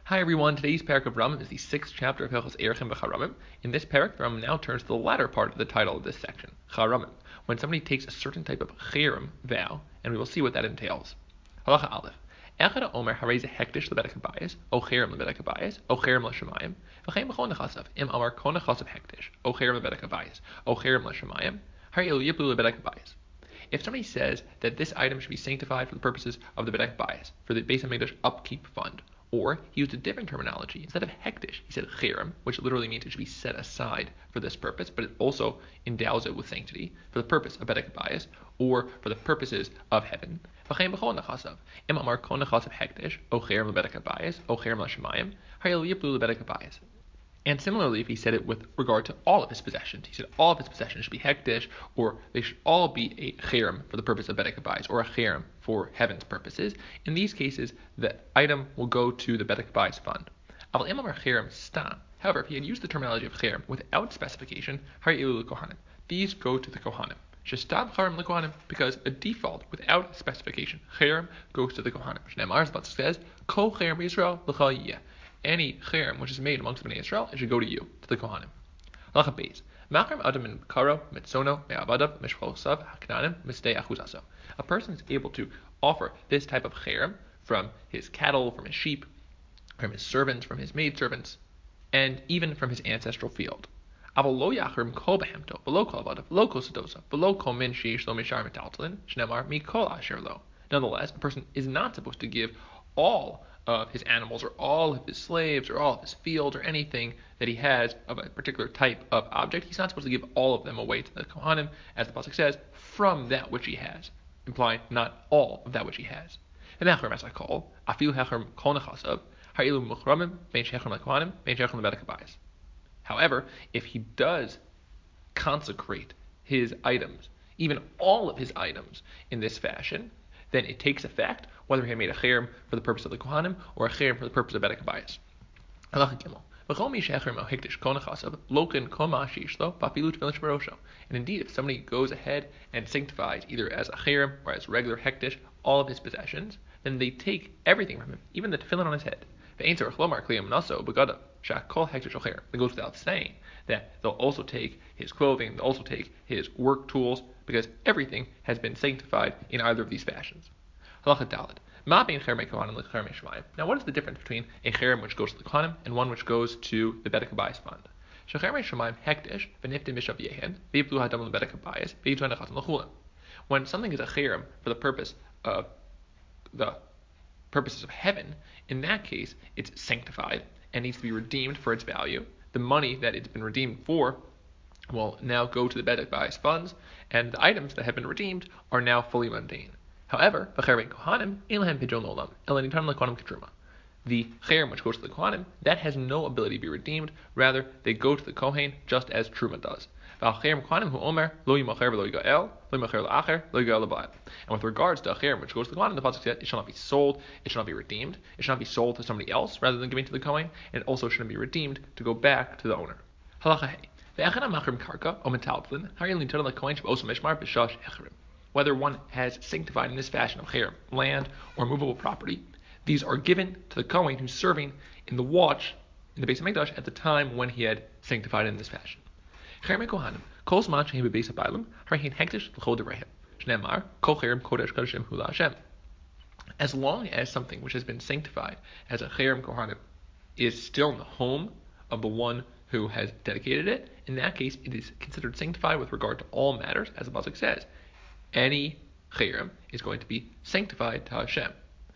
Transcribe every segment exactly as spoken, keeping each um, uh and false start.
Hi everyone, today's parak of Ramim is the sixth chapter of Hilchos Erechim B'Charamim. In this parak, the Ramim now turns to the latter part of the title of this section, Charamim, when somebody takes a certain type of chirim vow, and we will see what that entails. Halacha Aleph. Echad Omer Harei ze hektish lebedek habayis, o chirim lebedek habayis, o chirim l'shamayim, v'chein b'chol nechasav, im amar kol nechasav hektish, o chirim lebedek habayis, o chirim l'shamayim, harei elu yiplu lebedek habayis. If somebody says that this item should be sanctified for the purposes of the bedek habayis, for the Beis HaMikdash upkeep fund, or he used a different terminology. Instead of hektish, he said chirim, which literally means it should be set aside for this purpose, but it also endows it with sanctity for the purpose of bedek habayis, or for the purposes of heaven. And similarly, if he said it with regard to all of his possessions, he said all of his possessions should be hektish, or they should all be a chirim for the purpose of bedek habayis, or a chirim for heaven's purposes. In these cases, the item will go to the bedek habayis fund. However, if he had used the terminology of chirim without specification, these go to the kohanim. Shestam charim lekohanim, because a default without specification, chirim goes to the kohanim. Shneimar says, Kol chirim Yisrael l'chal yiyeh. Any chirim which is made amongst the Bnei Yisrael, it should go to you, to the kohanim. Halacha beis. Machrim adam min karo mitzono me'avadav mishcholosav haknanim mistei achuzaso. A person is able to offer this type of chirim from his cattle, from his sheep, from his servants, from his maidservants, and even from his ancestral field. Nonetheless, a person is not supposed to give all of his animals, or all of his slaves, or all of his fields, or anything that he has of a particular type of object. He's not supposed to give all of them away to the kohanim, as the pasuk says, from that which he has, implying not all of that which he has. However, if he does consecrate his items, even all of his items, in this fashion, then it takes effect, whether he made a chirim for the purpose of the kohanim or a chirim for the purpose of bedek habayis. And indeed, if somebody goes ahead and sanctifies either as a chirim or as regular hektish all of his possessions, then they take everything from him, even the tefillin on his head. It goes without saying that they'll also take his clothing, they'll also take his work tools, because everything has been sanctified in either of these fashions. Halacha Daled. Now, what is the difference between a chirim which goes to the kohanim and one which goes to the bedek habayis fund? When something is a chirim for the purpose of the purposes of heaven, in that case, it's sanctified and needs to be redeemed for its value. The money that it's been redeemed for will now go to the bedek habayis funds, and the items that have been redeemed are now fully mundane. However, the chirim which goes to the kohanim, that has no ability to be redeemed. Rather, they go to the kohen just as truma does. And with regards to a chirim which goes to the kohanim, the pasuk says it shall not be sold, it shall not be redeemed, it shall not be sold to somebody else rather than giving to the kohen, and it also shouldn't be redeemed to go back to the owner. Halacha hey. Whether one has sanctified in this fashion of chirim, land or movable property, these are given to the kohen who's serving in the watch in the Beis HaMikdash at the time when he had sanctified in this fashion. As long as something which has been sanctified as a chirim kohanim is still in the home of the one who has dedicated it, in that case it is considered sanctified with regard to all matters, as the pasuk says. Any chirim is going to be sanctified to Hashem.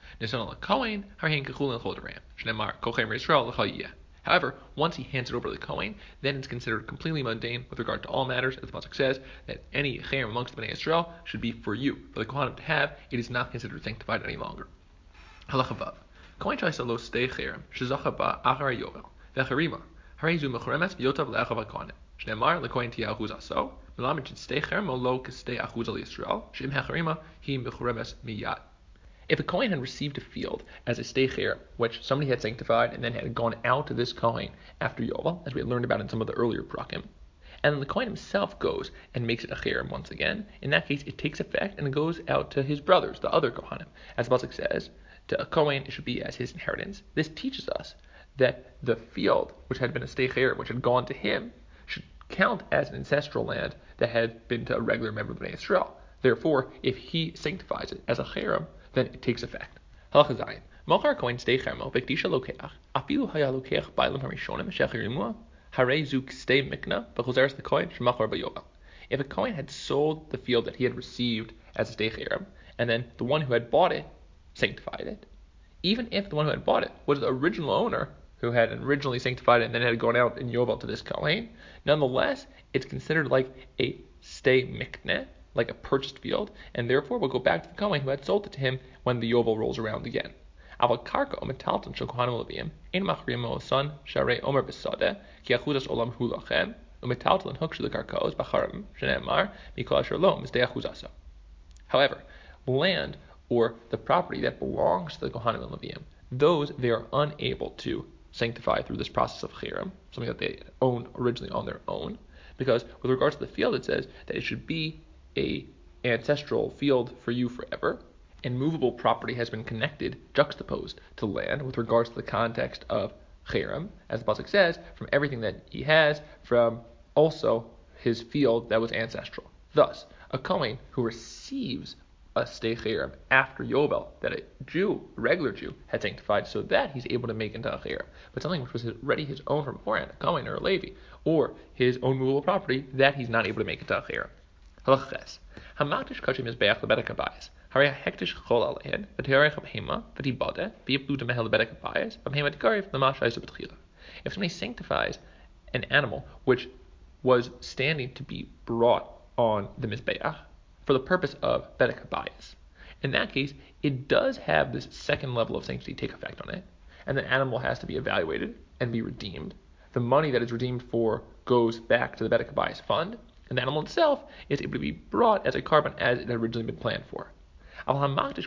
However, once he hands it over to the kohen, then it's considered completely mundane with regard to all matters, as the pasuk says that any chirim amongst the Bnei Yisrael should be for you, for the kohanim to have. It is not considered sanctified any longer. Halacha vav. Kohen tries lo stei chirim shezacha ba achar yovel v'charima harezu mechuremes v'yotav le'achav hakohanim. Shneimar lekohen tiyah achuzaso melamed stei chirim lo k'stei achuzal Yisrael sheim hacharima hi mechuremes miyad. If a kohen had received a field as a stei chirim, which somebody had sanctified and then had gone out to this kohen after Yovel, as we had learned about in some of the earlier prakim, and then the kohen himself goes and makes it a chirim once again, in that case it takes effect and it goes out to his brothers, the other kohanim, as the pasuk says, To a Kohen, it should be as his inheritance. This teaches us that the field, which had been a stei cherem, which had gone to him, should count as an ancestral land that had been to a regular member of Bnei Yisrael. Therefore, if he sanctifies it as a cherem, then it takes effect. Halacha Zayin. Mochar Kohen stei cheremo v'kedisha lokeach afilu haya lokeach ba'elim harishonim shechirimua harei zuk stei mikna v'chozeres the Kohen shemachar b'yovel. If a Kohen had sold the field that he had received as a stei cherem, and then the one who had bought it sanctified it, even if the one who had bought it was the original owner who had originally sanctified it and then had gone out in Yovel to this Kohen, nonetheless, it's considered like a stei mikneh, like a purchased field, and therefore will go back to the Kohen who had sold it to him when the Yovel rolls around again. Aval karka metalton shel kohanim levim ein machrim mo'osan sharei omer b'sadeh ki achudas olam hu lachem umetalton huk shel karkaos b'charim shene'emar mikol asher lo mizdei achuzasa. However, land or the property that belongs to the kohanim and levim, those they are unable to sanctify through this process of cherem, something that they own originally on their own, because with regards to the field, it says that it should be a ancestral field for you forever, and movable property has been connected, juxtaposed to land with regards to the context of cherem, as the pasuk says, from everything that he has, from also his field that was ancestral. Thus, a Kohen who receives a stei cherem after Yovel that a Jew, a regular Jew, had sanctified so that he's able to make into a cherem, but something which was already his own from beforehand, a Kohen or a Levi, or his own movable property, that he's not able to make into a cherem. Halacha ches. Hamakdish kachim mizbeach lebedek habayis. Harei hektish chol alehen, v'tearech b'hema, v'tibade, v'yiplu demehel lebedek habayis, v'hema tikarev l'mashayis b'tchila. If somebody sanctifies an animal which was standing to be brought on the mizbeach for the purpose of bedek habayis, in that case, it does have this second level of sanctity take effect on it, and the animal has to be evaluated and be redeemed. The money that is redeemed for goes back to the bedek habayis fund, and the animal itself is able to be brought as a carbon as it had originally been planned for. If somebody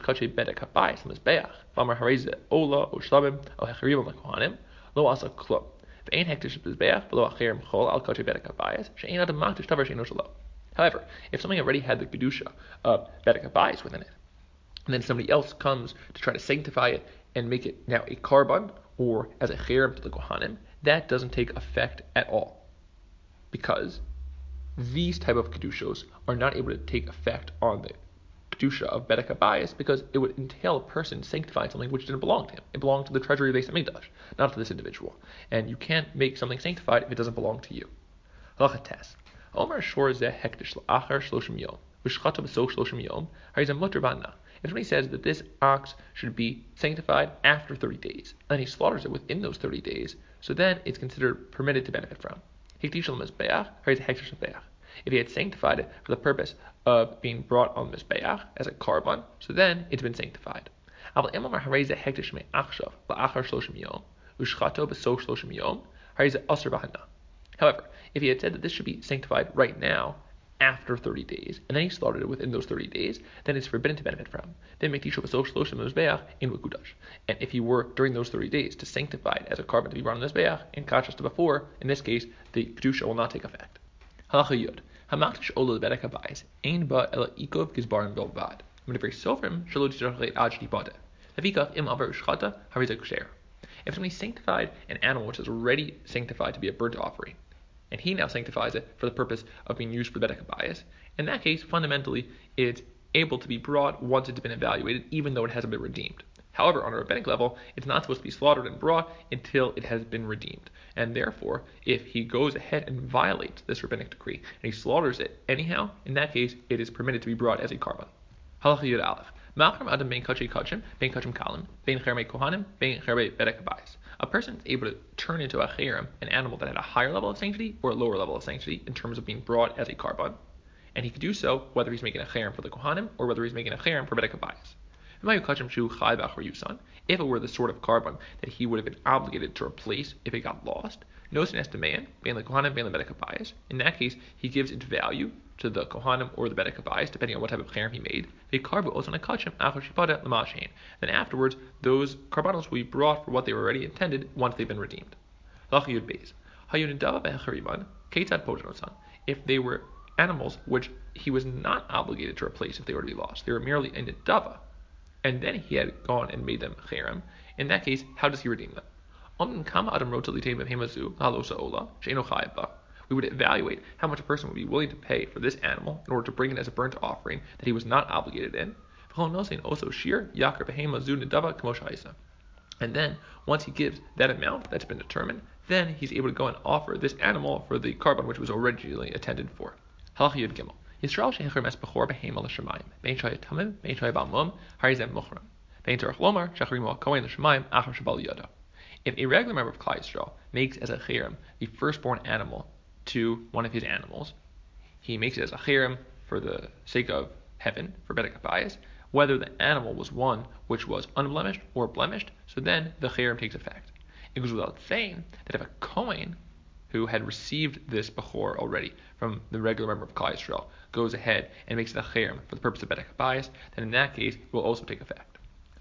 However, if something already had the kedusha of bedek habayis within it, and then somebody else comes to try to sanctify it and make it now a carbon or as a cherem to the kohanim, that doesn't take effect at all, because these type of kedushos are not able to take effect on the kedusha of bedek habayis, because it would entail a person sanctifying something which didn't belong to him. It belonged to the treasury of the Beis Hamikdash, not to this individual. And you can't make something sanctified if it doesn't belong to you. Halacha tes. Omer shor zeh hektish la'achar shloshim yom, v'shchata b'soch shloshim yom, harizam mutter b'ana. If somebody says that this ox should be sanctified after thirty days, and he slaughters it within those thirty days, so then it's considered permitted to benefit from. If he had sanctified it for the purpose of being brought on the mizbeach as a carbon, so then it's been sanctified. However, if he had said that this should be sanctified right now, after thirty days, and then he slaughtered it within those thirty days, then it's forbidden to benefit from. And if he were, during those thirty days, to sanctify it as a carbon to be brought on the mizbeach, in contrast to before, in this case, the kedusha will not take effect. Halacha yud. Hamakdish ola lebedek habayis ein ba ela ikov gizbarim bilvad. V'nevei sofrim shelo tzarech ad shtibade. Levikach im aver ushchata harizah ksher. If somebody sanctified an animal which is already sanctified to be a burnt offering, and he now sanctifies it for the purpose of being used for the bedek habayis, in that case, fundamentally, it's able to be brought once it's been evaluated, even though it hasn't been redeemed. However, on a rabbinic level, it's not supposed to be slaughtered and brought until it has been redeemed. And therefore, if he goes ahead and violates this rabbinic decree, and he slaughters it anyhow, in that case, it is permitted to be brought as a carbon. Halacha Yud Aleph. Adam bein kachim kachim, bein kachim kalim, bein chermei kohanim, bein chermei bedek habayis. A person is able to turn into a cherem, an animal that had a higher level of sanctity or a lower level of sanctity in terms of being brought as a carbon, and he could do so whether he's making a cherem for the kohanim or whether he's making a cherem for bedek habayis. If it were the sort of carbon that he would have been obligated to replace if it got lost, in that case, he gives its value to the kohanim or the bedek habayis, depending on what type of cherem he made. Then afterwards, those carbonos will be brought for what they were already intended once they've been redeemed. If they were animals which he was not obligated to replace if they were to be lost, they were merely a nedava, and then he had gone and made them cherem, in that case, how does he redeem them? We would evaluate how much a person would be willing to pay for this animal in order to bring it as a burnt offering that he was not obligated in. And then, once he gives that amount that's been determined, then he's able to go and offer this animal for the carbon which was originally intended for. Halacha Yud Gimel. Yisrael she'echrim es bechor behem al l'shamayim, bein shoy tamim, bein shoy ba'mum, harizem muchram, bein terach lomar, shechrim al kohen l'shamayim, achar shabal yada. If a regular member of Klal Yisrael makes as a cherem the firstborn animal to one of his animals, he makes it as a cherem for the sake of heaven, for bedek habayis, whether the animal was one which was unblemished or blemished, so then the cherem takes effect. It goes without saying that if a kohen who had received this bechor already from the regular member of Klal Yisrael goes ahead and makes it a cherem for the purpose of bedek habayis, then in that case it will also take effect.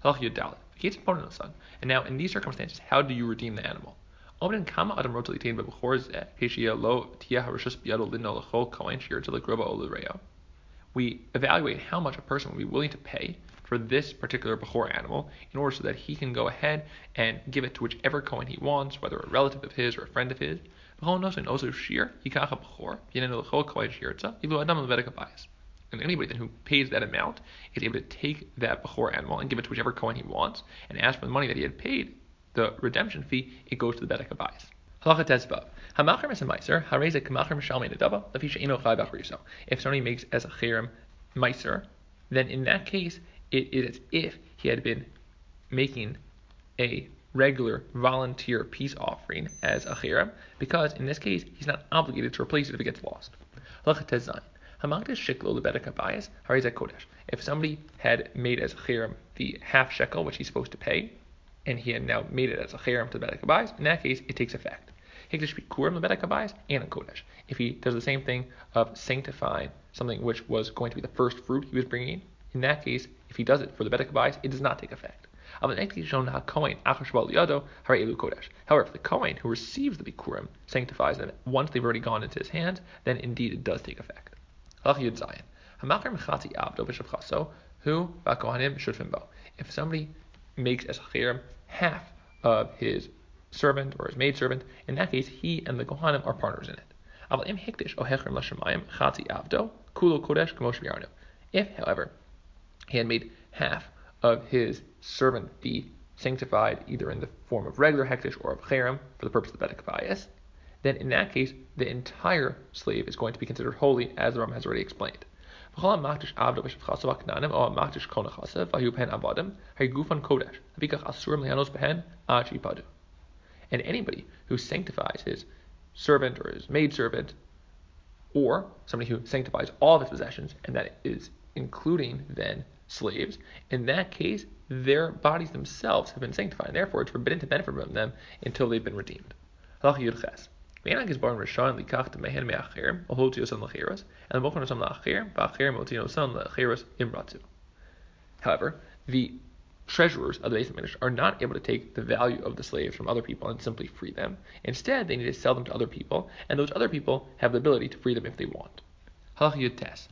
And now, in these circumstances, how do you redeem the animal? We evaluate how much a person will be willing to pay for this particular bechor animal in order so that he can go ahead and give it to whichever kohen he wants, whether a relative of his or a friend of his. And anybody then who pays that amount is able to take that bechor animal and give it to whichever kohen he wants, and as for the money that he had paid, the redemption fee, it goes to the bedek habayis. Halacha Tezvav. If somebody makes as a cherem meiser, then in that case it is as if he had been making a regular volunteer peace offering as a cherem, because in this case he's not obligated to replace it if it gets lost. Halacha Tezzayin. If somebody had made as a cherem the half shekel which he's supposed to pay, and he had now made it as a cherem to the bedek habayis, in that case it takes effect. If he does the same thing of sanctifying something which was going to be the first fruit he was bringing, in that case, if he does it for the bedek habayis, it does not take effect. However, if the kohen who receives the bikurim sanctifies them once they've already gone into his hands, then indeed it does take effect. If somebody makes as a cherem half of his servant or his maidservant, in that case he and the kohanim are partners in it. If, however, he had made half of his servant be sanctified either in the form of regular hektish or of cherem for the purpose of the bedek habayis, then in that case the entire slave is going to be considered holy, as the Ram has already explained. And anybody who sanctifies his servant or his maidservant, or somebody who sanctifies all of his possessions, and that is including then slaves, in that case their bodies themselves have been sanctified, and therefore it's forbidden to benefit from them until they've been redeemed. However, the treasurers of the Beis HaMikdash are not able to take the value of the slaves from other people and simply free them. Instead, they need to sell them to other people, and those other people have the ability to free them if they want. If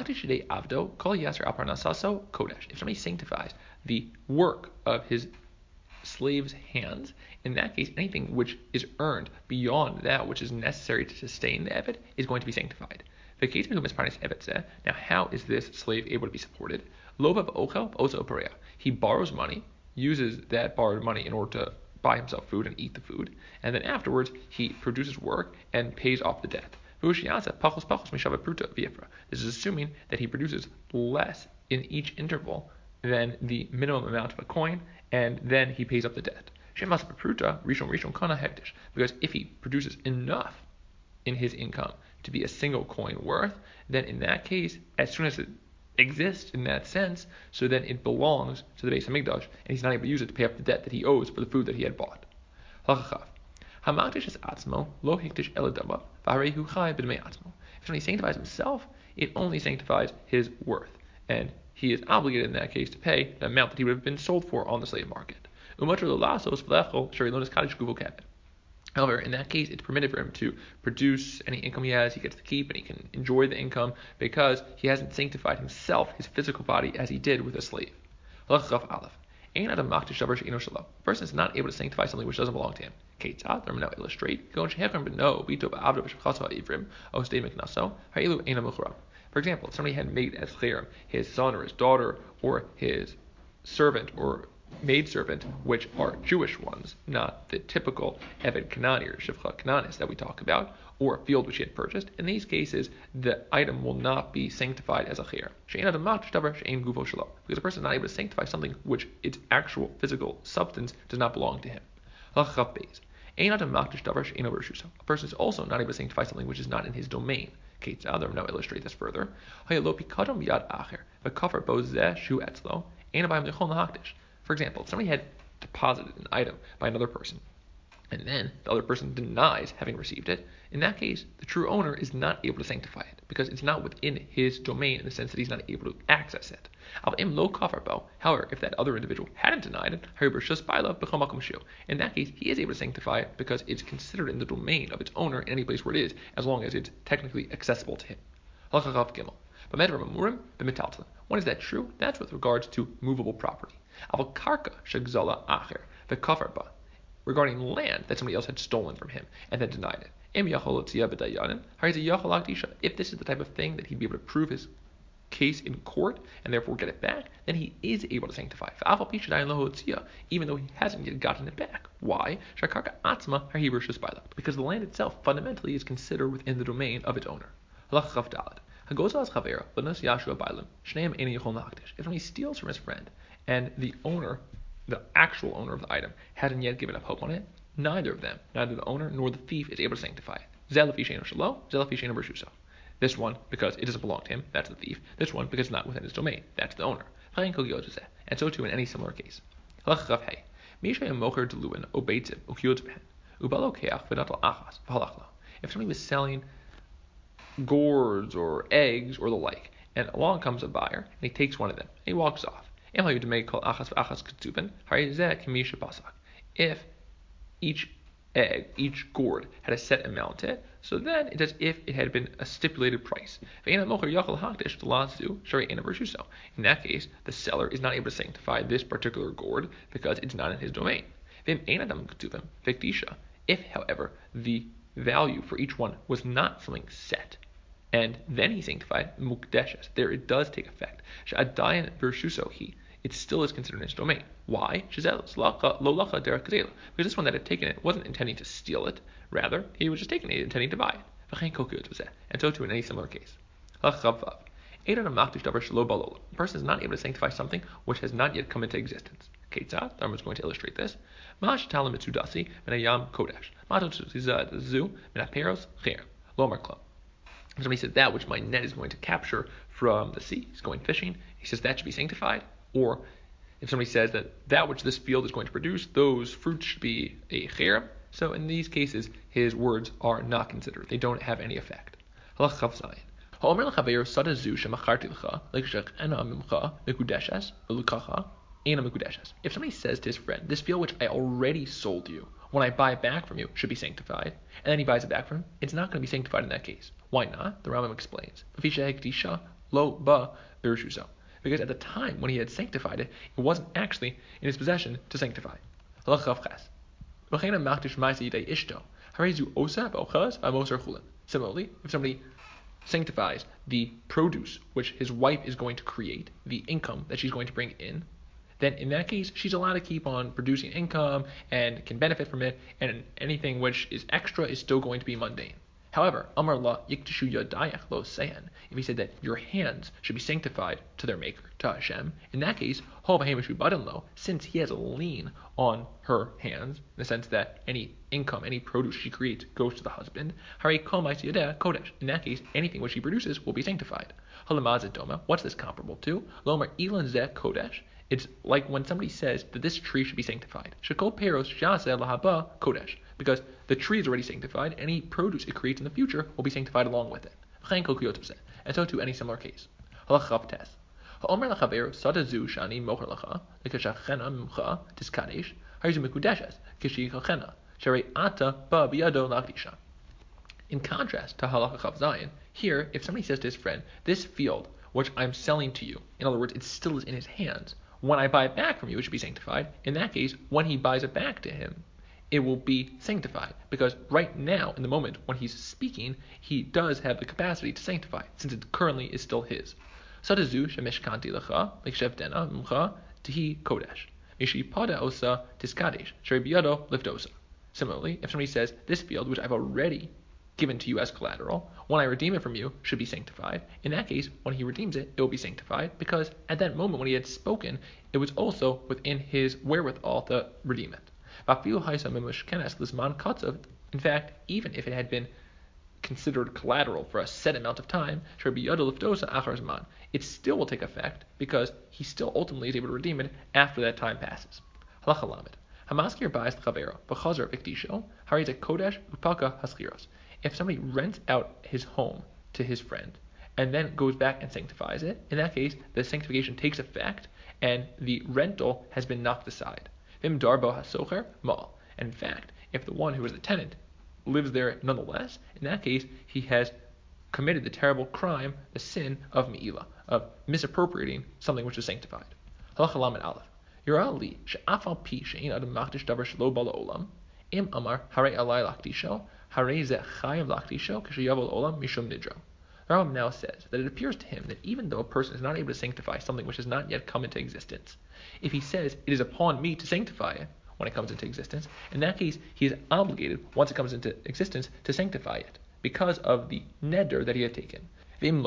somebody sanctifies the work of his slave's hands, in that case, anything which is earned beyond that which is necessary to sustain the eved is going to be sanctified. Now, how is this slave able to be supported? He borrows money, uses that borrowed money in order to buy himself food and eat the food, and then afterwards he produces work and pays off the debt. This is assuming that he produces less in each interval than the minimum amount of a coin, and then he pays up the debt. Because if he produces enough in his income to be a single coin worth, then in that case, as soon as it exists in that sense, so then it belongs to the Beis HaMikdash, and he's not able to use it to pay off the debt that he owes for the food that he had bought. If somebody sanctifies himself, it only sanctifies his worth, and he is obligated in that case to pay the amount that he would have been sold for on the slave market. However, in that case, it's permitted for him to produce any income he has, he gets to keep, and he can enjoy the income because he hasn't sanctified himself, his physical body, as he did with a slave. Halacha Chaf Aleph. Ein adam makdish davar she'eino shelo. A person is not able to sanctify something which doesn't belong to him. Keitzad, let me now illustrate. Gon shehekram b'no bito ba'avdo b'shachasa ivrim o stei miknaso ha'ilu eina mechuram. For example, if somebody had made as cherim his son or his daughter or his servant or maidservant, which are Jewish ones, not the typical Eved Kanani or Shivcha Kananis that we talk about, or a field which he had purchased. In these cases, the item will not be sanctified as a cher. Because a person is not able to sanctify something which its actual physical substance does not belong to him. A person is also not able to sanctify something which is not in his domain. I'll now illustrate this further. For example, if somebody had deposited an item by another person, and then the other person denies having received it, in that case, the true owner is not able to sanctify it, because it's not within his domain in the sense that he's not able to access it. However, if that other individual hadn't denied it, in that case, he is able to sanctify it because it's considered in the domain of its owner in any place where it is, as long as it's technically accessible to him. When is that true? That's with regards to movable property. Regarding land that somebody else had stolen from him and then denied it. If this is the type of thing that he'd be able to prove his case in court and therefore get it back, then he is able to sanctify, even though he hasn't yet gotten it back. Why? Because the land itself fundamentally is considered within the domain of its owner. If somebody steals from his friend and the owner, the actual owner of the item, hasn't yet given up hope on it, neither of them, neither the owner nor the thief, is able to sanctify it. This one, because it doesn't belong to him, that's the thief. This one, because it's not within his domain, that's the owner. And so too in any similar case. If somebody was selling gourds or eggs or the like, and along comes a buyer, and he takes one of them, and he walks off. If each egg, each gourd had a set amount to it, so then it's as if it had been a stipulated price. In that case, the seller is not able to sanctify this particular gourd because it's not in his domain. If, however, the value for each one was not something set, and then he sanctified mukdeshes, there it does take effect. It still is considered in his domain. Why? Because this one that had taken it wasn't intending to steal it. Rather, he was just taking it, intending to buy it. And so too in any similar case. A person is not able to sanctify something which has not yet come into existence. Ketzad, the Rambam is going to illustrate this. Somebody said that which my net is going to capture from the sea, he's going fishing, he says that should be sanctified. Or if somebody says that that which this field is going to produce, those fruits should be a cherem. So in these cases, his words are not considered. They don't have any effect. If somebody says to his friend, this field which I already sold you, when I buy it back from you, should be sanctified, and then he buys it back from him, it's not going to be sanctified in that case. Why not? The Rambam explains. Because at the time when he had sanctified it, it wasn't actually in his possession to sanctify. Similarly, if somebody sanctifies the produce which his wife is going to create, the income that she's going to bring in, then in that case, she's allowed to keep on producing income and can benefit from it, and anything which is extra is still going to be mundane. However, Amar la yiktishu yadayach lo sehen, if he said that your hands should be sanctified to their maker, to Hashem, in that case, ho v'hemishu badan lo, since he has a lien on her hands, in the sense that any income, any produce she creates goes to the husband, hari kol ma'aseh yadeh kodesh, in that case, anything which she produces will be sanctified. Halamazet doma, what's this comparable to? Lomar ilan zeh kodesh, it's like when somebody says that this tree should be sanctified. Shekol peros shaseh lahaba kodesh, because the tree is already sanctified, any produce it creates in the future will be sanctified along with it. And so to any similar case. In contrast to Halacha Chav Zayin, here, if somebody says to his friend, this field which I'm selling to you, in other words, it still is in his hands, When I buy it back from you, it should be sanctified. In that case, when he buys it back to him, it will be sanctified. Because right now, in the moment when he's speaking, he does have the capacity to sanctify, since it currently is still his. Sadazu shemishkanti lecha, lekshevdena mcha, tihi kodesh. Mishi pada osa tiskadesh, sheribiyado liftosa. Similarly, if somebody says, this field which I've already given to you as collateral, when I redeem it from you, should be sanctified. In that case, when he redeems it, it will be sanctified, because at that moment when he had spoken, it was also within his wherewithal to redeem it. In fact, even if it had been considered collateral for a set amount of time, it still will take effect, because he still ultimately is able to redeem it after that time passes. If somebody rents out his home to his friend and then goes back and sanctifies it, in that case, the sanctification takes effect and the rental has been knocked aside. And in fact, if the one who is the tenant lives there nonetheless, in that case, he has committed the terrible crime, the sin of me'ilah, of misappropriating something which is sanctified. Halacha Aleph. Yirali she'afal pi she'in adam machdish davar shelo bala olam, im amar harei alai lakdisho, harei ze chayav lakdisho k'sheyavo olam mishum nidro. The Rambam now says that it appears to him that even though a person is not able to sanctify something which has not yet come into existence, if he says, it is upon me to sanctify it when it comes into existence, in that case, he is obligated, once it comes into existence, to sanctify it, because of the neder that he had taken. And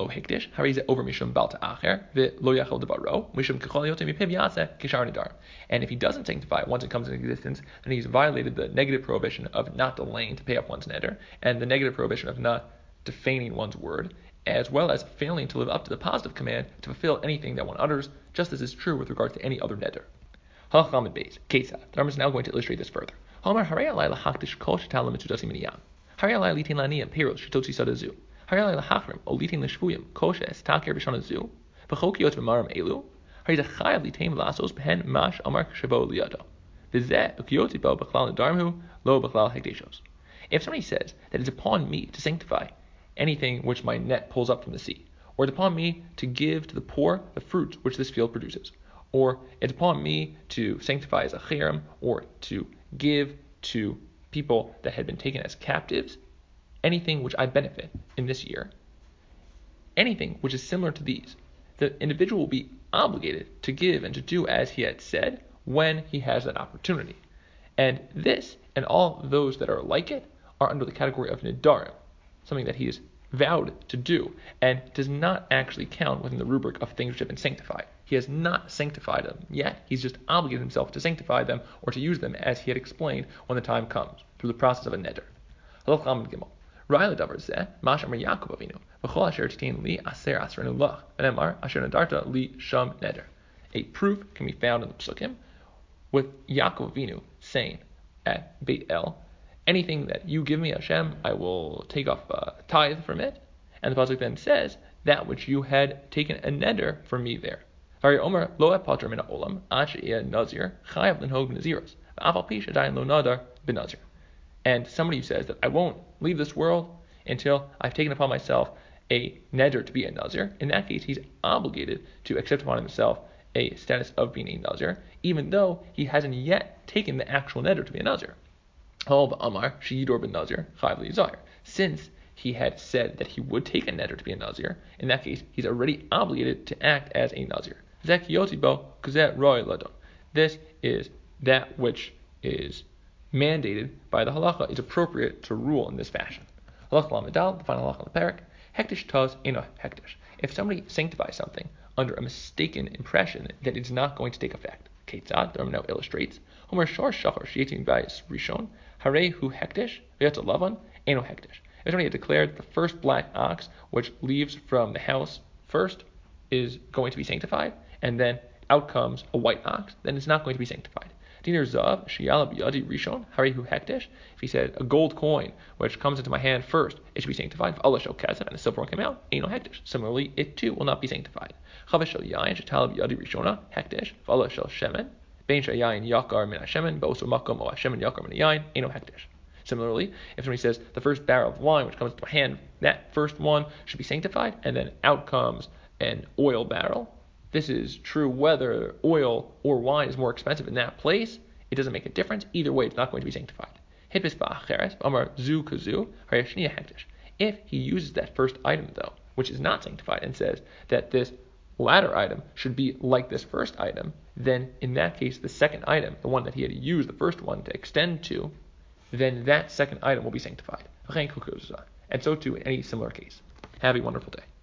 if he doesn't sanctify it once it comes into existence, then he's violated the negative prohibition of not delaying to pay up one's neder, and the negative prohibition of not defaning one's word, as well as failing to live up to the positive command to fulfill anything that one utters, just as is true with regard to any other neder. Halachah Beis. Ketza. The Rambam is now going to illustrate this further. Hamar harei alai lahakdish kol shetal mitzudasi miniyam. Harei alai litin laniyam peros shetotzi sadazu. Harei alai lahachrim o litin lishvuyim kol she'es taker b'shana zu. V'chokiot v'maram elu. Harei zechayav litem lasos behen mash amar shavo liyado. V'zeh ukioti bo b'chlal nedarmhu lo b'chlal hekdeshos. If somebody says that it's upon me to sanctify anything which my net pulls up from the sea, or it's upon me to give to the poor the fruit which this field produces, or it's upon me to sanctify as a cherem, or to give to people that had been taken as captives, anything which I benefit in this year, anything which is similar to these, the individual will be obligated to give and to do as he had said when he has that opportunity. And this, and all those that are like it, are under the category of nidarim, something that he is vowed to do, and does not actually count within the rubric of things which have been sanctified. He has not sanctified them yet. He's just obligated himself to sanctify them or to use them as he had explained when the time comes, through the process of a neder. A proof can be found in the Psukim with Yaakov Avinu saying at Beit El, anything that you give me, Hashem, I will take off a tithe from it. And the pasuk then says, that which you had taken a neder from me there. And somebody who says that I won't leave this world until I've taken upon myself a neder to be a nazir, in that case he's obligated to accept upon himself a status of being a nazir, even though he hasn't yet taken the actual neder to be a nazir. Since he had said that he would take a neder to be a nazir, in that case he's already obligated to act as a nazir. This is that which is mandated by the halacha, is appropriate to rule in this fashion. Halacha Lamed, the final halacha of the parak, hektish taz eno hektish. If somebody sanctifies something under a mistaken impression that it's not going to take effect, Ketzad, the Rambam now illustrates, Homer shor shachar sheyetim vayis rishon, harei hu hektish, v'yatza lavan, eno hektish. If somebody had declared the first black ox which leaves from the house first is going to be sanctified, and then out comes a white ox, then it's not going to be sanctified. Dinar zav sheyala b'yadi rishon harei hu hektish. If he said a gold coin which comes into my hand first, it should be sanctified. If Allah shel kesef, and a silver one came out, eno hektish. Similarly, it too will not be sanctified. Chava shel yayin shetala b'yadi rishona hektish. If Allah shel shemen, bein shayayin yakar min hashemen, ba'osu makom o hashemen yakar min yayin, eno hektish. Similarly, if somebody says the first barrel of wine which comes into my hand, that first one should be sanctified, and then out comes an oil barrel, this is true whether oil or wine is more expensive in that place. It doesn't make a difference. Either way, it's not going to be sanctified. If he uses that first item, though, which is not sanctified, and says that this latter item should be like this first item, then in that case, the second item, the one that he had used the first one to extend to, then that second item will be sanctified. And so too in any similar case. Have a wonderful day.